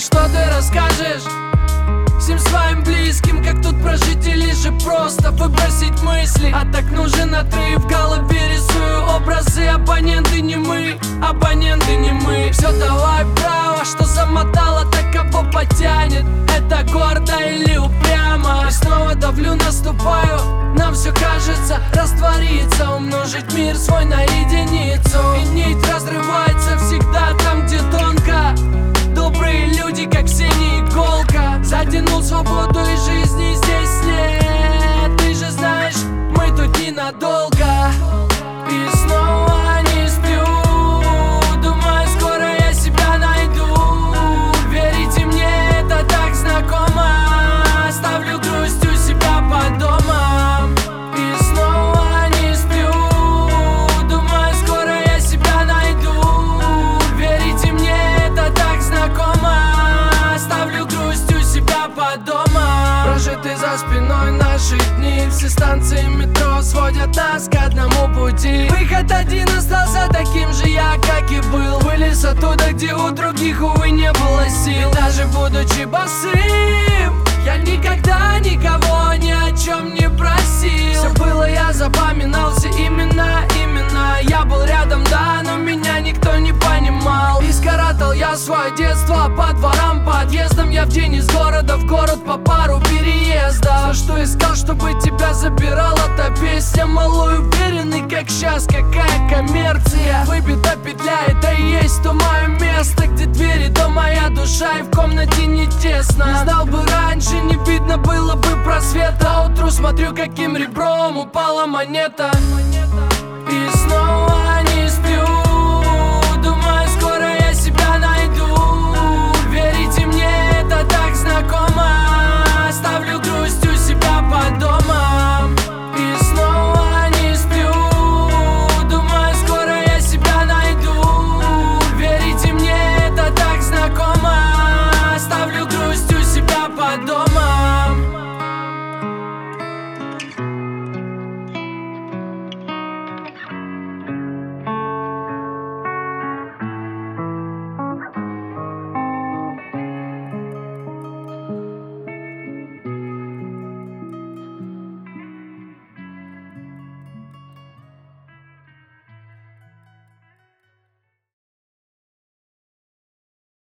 что ты расскажешь всем своим близким, как тут прожить или же просто выбросить мысли? А так нужен отрыв, в голове рисую образы. Абоненты не мы, абоненты не мы. Все давай право, что замотало, так кого потянет? Это гордо или упрямо? И снова давлю, наступаю, нам все кажется раствориться, умножить мир свой на единицу. И нить разрывается всегда там, где тонко. Добрые люди, как синяя иголка. Затянул свободу и жизни здесь нет. Ты же знаешь, мы тут ненадолго. И снова не сплю, думаю, скоро я себя найду. Верите мне, это так знакомо. Оставлю грусть у себя под домом. И снова не сплю, думаю, скоро я себя найду. Верите мне, это так знакомо. Оставлю грусть у себя под домом. Прожиты за спиной наши дни. Все станции метро сводят нас к одному пути. Выход один остался таким же я, как и был. Вылез оттуда, где у других, увы, не было сил. И даже будучи босым, я никогда никого ни о чем не просил. Все было, я запоминался именно. Я был рядом, да, но меня никто не понимал. И скоротал я свое детство по дворам, подъездам. Я в день из города в город по пару переездов. Все, что искал, чтобы тебя забирала та песня. Малой уверенный, как сейчас, какая коммерция. Выбита петля, это и есть то мое место, где двери, то моя душа, и в комнате не тесно. Не знал бы раньше, не видно было бы просвета. А утру смотрю, каким ребром упала монета.